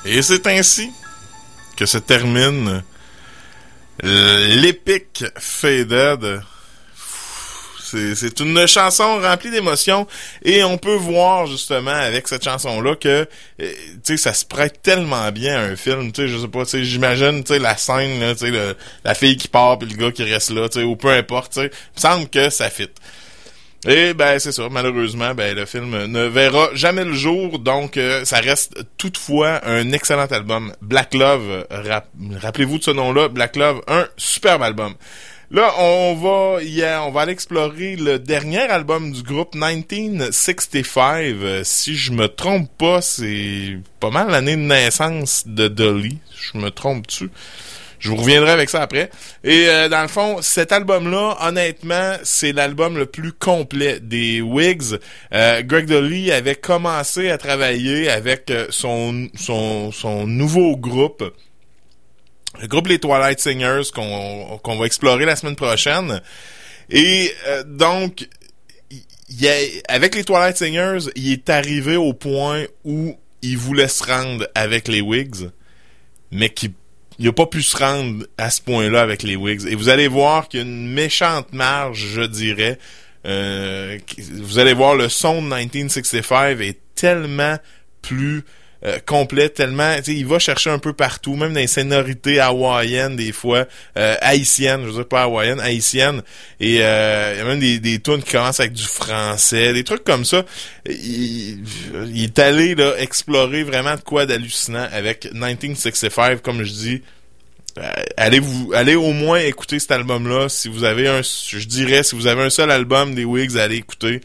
Et c'est ainsi que se termine l'épique Faded. C'est une chanson remplie d'émotions et on peut voir justement avec cette chanson-là que tu sais ça se prête tellement bien à un film, tu sais je sais pas, tu sais j'imagine tu sais la scène là, tu sais la fille qui part puis le gars qui reste là, tu sais ou peu importe, tu sais, il me semble que ça fit. Et ben c'est ça, malheureusement ben le film ne verra jamais le jour, donc ça reste toutefois un excellent album. Black Love, rappelez-vous de ce nom-là, Black Love, un superbe album. Là, on va aller explorer le dernier album du groupe 1965. Si je me trompe pas, c'est pas mal l'année de naissance de Dolly. Je me trompe-tu? Je vous reviendrai avec ça après. Et dans le fond, cet album-là, honnêtement, c'est l'album le plus complet des Wigs. Greg Dolly avait commencé à travailler avec son nouveau groupe. Le groupe Les Twilight Singers qu'on va explorer la semaine prochaine. Et donc, avec les Twilight Singers, il est arrivé au point où il voulait se rendre avec les Wigs, mais qu'il n'a pas pu se rendre à ce point-là avec les Wigs. Et vous allez voir qu'il y a une méchante marge, je dirais. Vous allez voir, le son de 1965 est tellement plus complet, tellement, tu sais, il va chercher un peu partout, même dans les sonorités hawaïennes des fois, haïtiennes, je veux dire pas hawaïennes, haïtiennes, et il y a même des tunes qui commencent avec du français, des trucs comme ça. Il est allé là explorer vraiment de quoi d'hallucinant avec 1965, comme je dis. Allez au moins écouter cet album-là. Si vous avez si vous avez un seul album des Wigs, allez écouter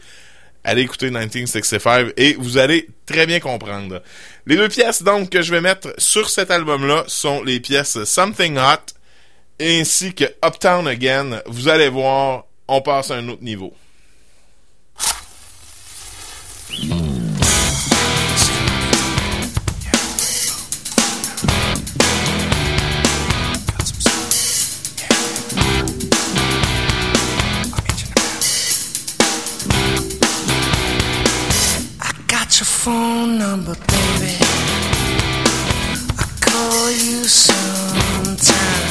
1965 et vous allez très bien comprendre. Les deux pièces donc que je vais mettre sur cet album-là sont les pièces Something Hot ainsi que Uptown Again. Vous allez voir, on passe à un autre niveau. Your phone number, baby. I call you sometime.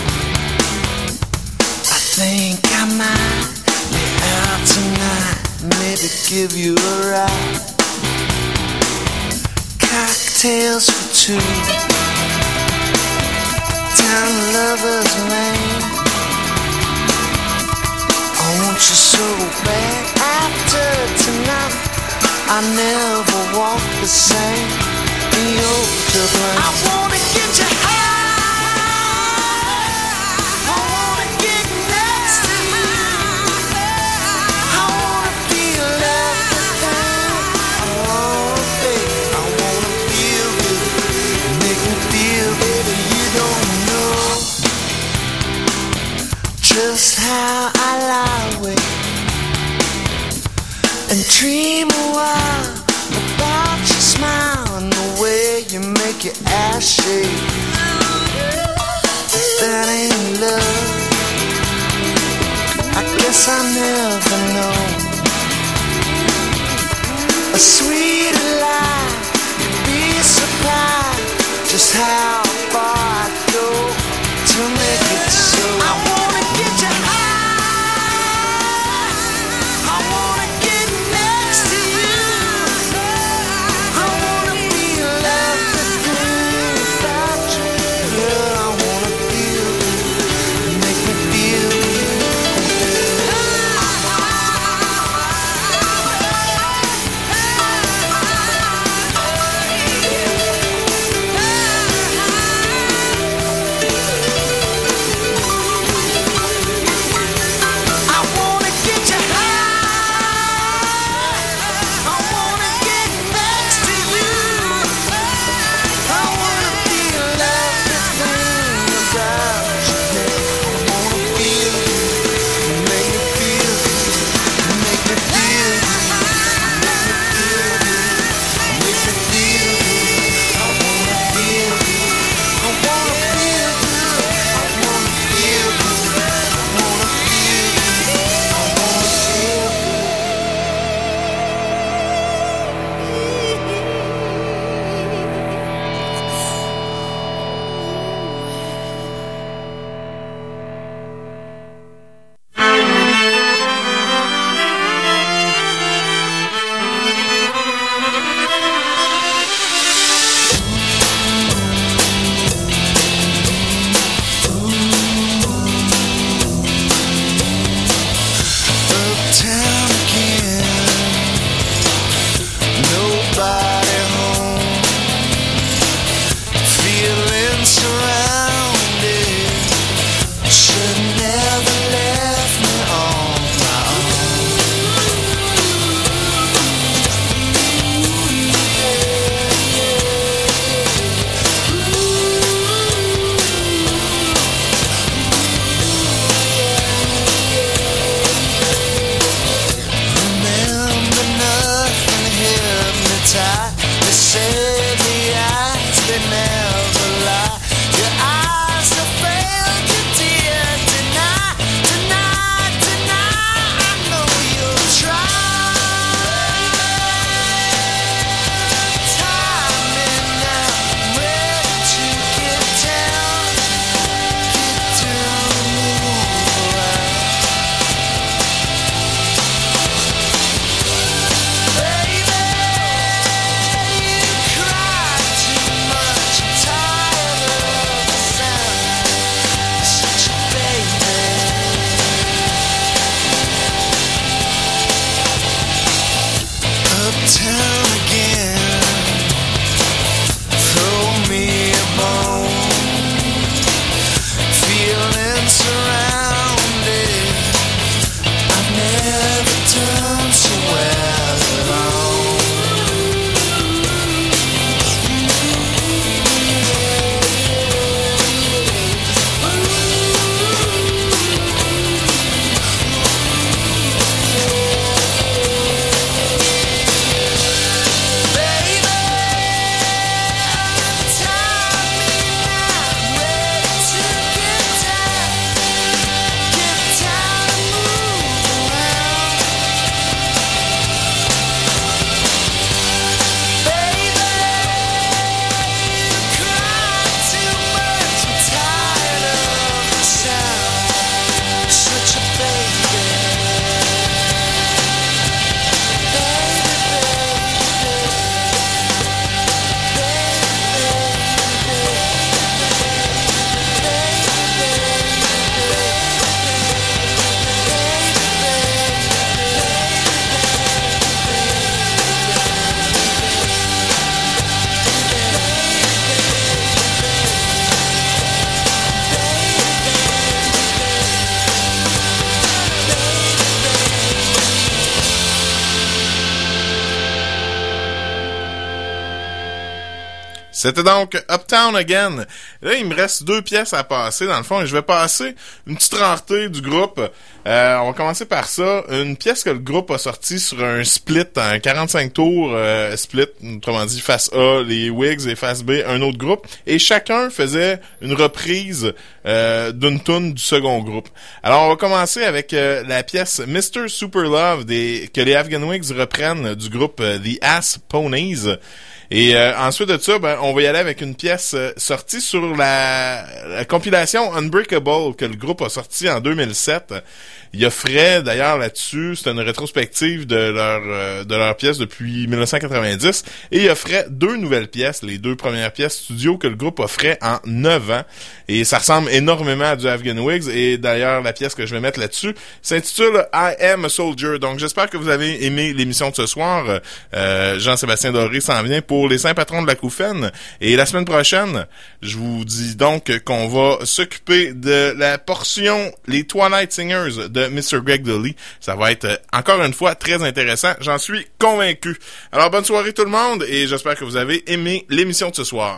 I think I might be out tonight. Maybe give you a ride. Cocktails for two down Lover's Lane. I want you so bad after tonight. I never walk the same. You're to blame. I wanna get you high. I wanna get next to you. I wanna feel everything. I wanna feel good. Make me feel, baby, you don't know just how I lie awake and dream a while about your smile and the way you make your ass shake. If that ain't love, I guess I never know. A sweeter life, you'd be surprised just how far I'd go to make it so. I wanna get you high. C'était donc Uptown Again. Là, il me reste 2 pièces à passer, dans le fond, et je vais passer une petite rareté du groupe. On va commencer par ça. Une pièce que le groupe a sortie sur un split, un 45 tours split, autrement dit face A, les Wigs, et face B, un autre groupe. Et chacun faisait une reprise d'une tune du second groupe. Alors, on va commencer avec la pièce Mr. Super Love que les Afghan Wigs reprennent du groupe The Ass Ponies. Et ensuite de ça, on va y aller avec une pièce sortie sur la compilation Unbreakable que le groupe a sorti en 2007. Il y a Fred, d'ailleurs, là-dessus. C'est une rétrospective de leur pièce depuis 1990. Et il offrait 2 nouvelles pièces, les 2 premières pièces studio que le groupe offrait en 9 ans. Et ça ressemble énormément à du Afghan Wigs. Et d'ailleurs, la pièce que je vais mettre là-dessus s'intitule I Am a Soldier. Donc, j'espère que vous avez aimé l'émission de ce soir. Jean-Sébastien Doré s'en vient pour les Saints Patrons de la Couffaine. Et la semaine prochaine, je vous dis donc qu'on va s'occuper de la portion Les Twilight Singers de Mr. Greg Dully. Ça va être encore une fois très intéressant. J'en suis convaincu. Alors, bonne soirée tout le monde et j'espère que vous avez aimé l'émission de ce soir.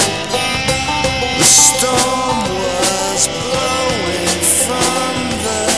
The storm was blowing from the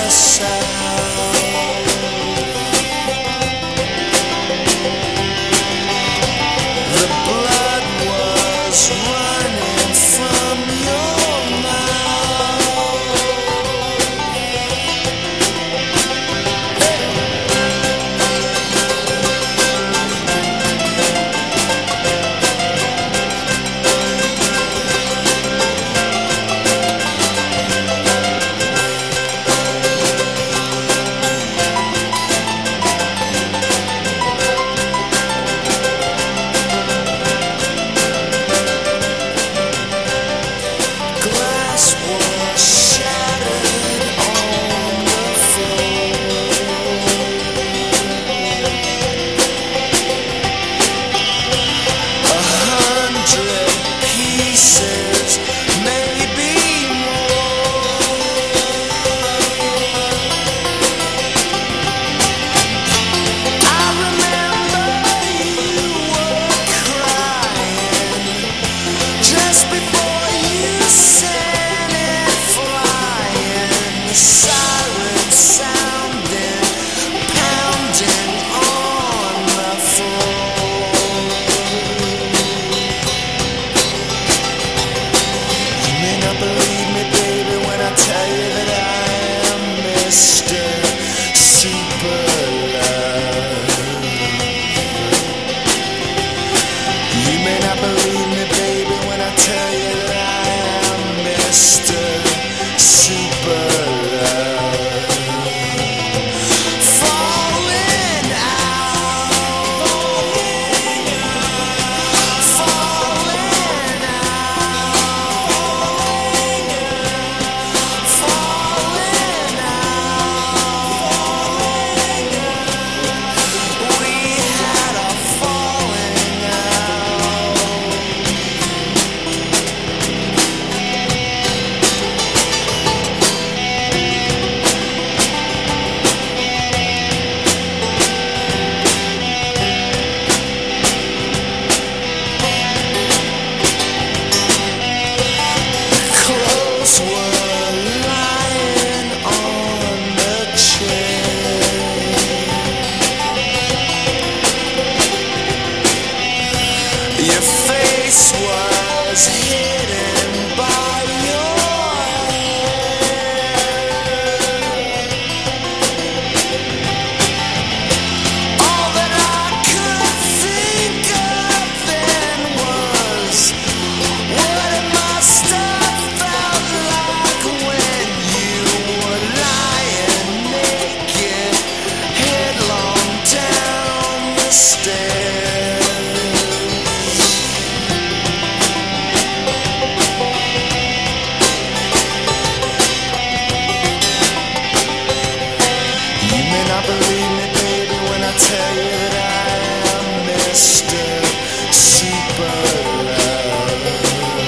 believe me, baby, when I tell you that I am Mr. Super Love.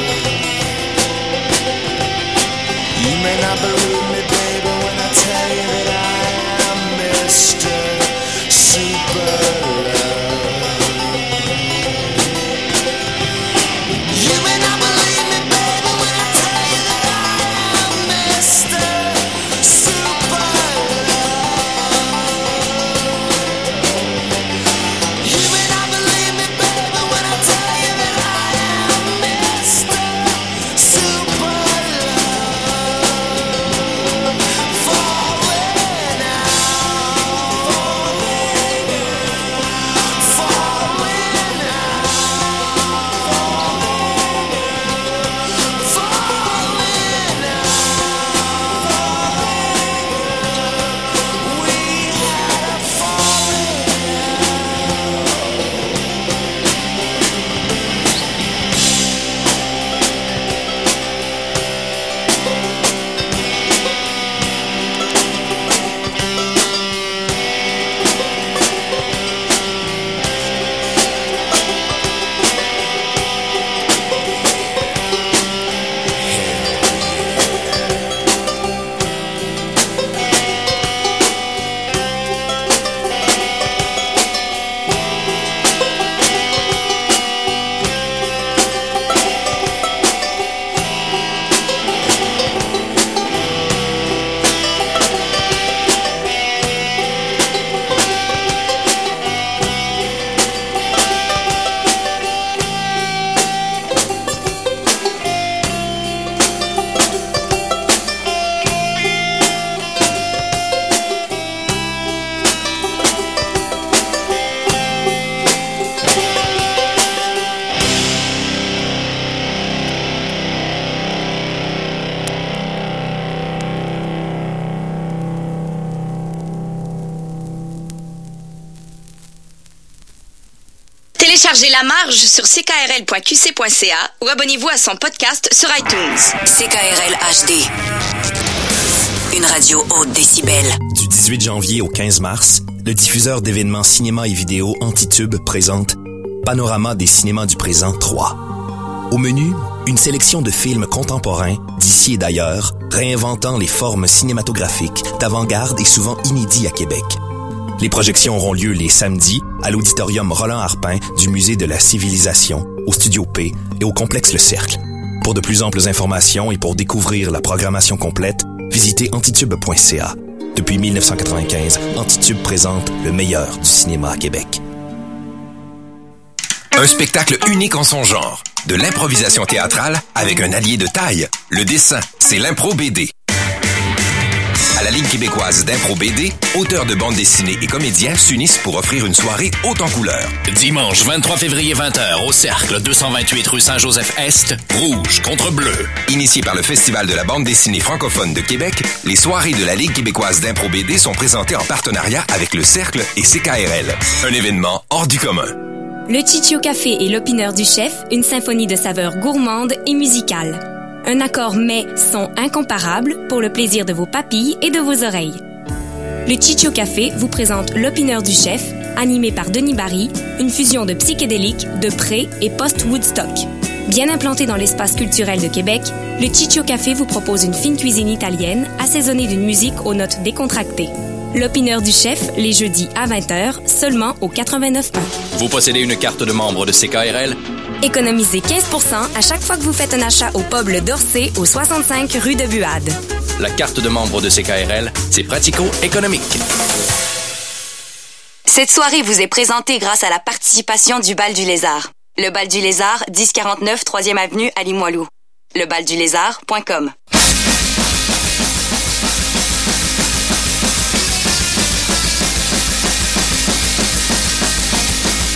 You may not believe me, baby, when I tell you that I am Mr. Super Love. You may not believe me, baby, when I tell you that I am Mr. Super Love. You may not believe me, baby, when I tell you that I am Mr. Super Love. Falling out, falling Téléchargez La Marge sur ckrl.qc.ca ou abonnez-vous à son podcast sur iTunes. CKRL HD. Une radio haute décibel. Du 18 janvier au 15 mars, le diffuseur d'événements cinéma et vidéo Antitube présente Panorama des cinémas du présent 3. Au menu, une sélection de films contemporains d'ici et d'ailleurs, réinventant les formes cinématographiques d'avant-garde et souvent inédits à Québec. Les projections auront lieu les samedis à l'auditorium Roland-Harpin du Musée de la Civilisation, au Studio P et au complexe Le Cercle. Pour de plus amples informations et pour découvrir la programmation complète, visitez antitube.ca. Depuis 1995, Antitube présente le meilleur du cinéma à Québec. Un spectacle unique en son genre. De l'improvisation théâtrale avec un allié de taille. Le dessin, c'est l'impro BD. À la Ligue québécoise d'impro BD, auteurs de bandes dessinées et comédiens s'unissent pour offrir une soirée haute en couleurs. Dimanche 23 février 20h au Cercle 228 rue Saint-Joseph-Est, rouge contre bleu. Initié par le Festival de la bande dessinée francophone de Québec, les soirées de la Ligue québécoise d'impro BD sont présentées en partenariat avec le Cercle et CKRL. Un événement hors du commun. Le Chicho Café et l'Opineur du Chef, une symphonie de saveurs gourmandes et musicales. Un accord mets-son incomparable pour le plaisir de vos papilles et de vos oreilles. Le Chicho Café vous présente l'Opineur du Chef, animé par Denis Barry, une fusion de psychédélique, de pré et post-Woodstock. Bien implanté dans l'espace culturel de Québec, le Chicho Café vous propose une fine cuisine italienne assaisonnée d'une musique aux notes décontractées. L'Opineur du Chef, les jeudis à 20h, seulement au 89.1. Vous possédez une carte de membre de CKRL? Économisez 15% à chaque fois que vous faites un achat au pub Le Dorsey au 65 rue de Buade. La carte de membre de CKRL, c'est pratico-économique. Cette soirée vous est présentée grâce à la participation du Bal du Lézard. Le Bal du Lézard, 1049 3e Avenue à Limoilou. Lebaldulézard.com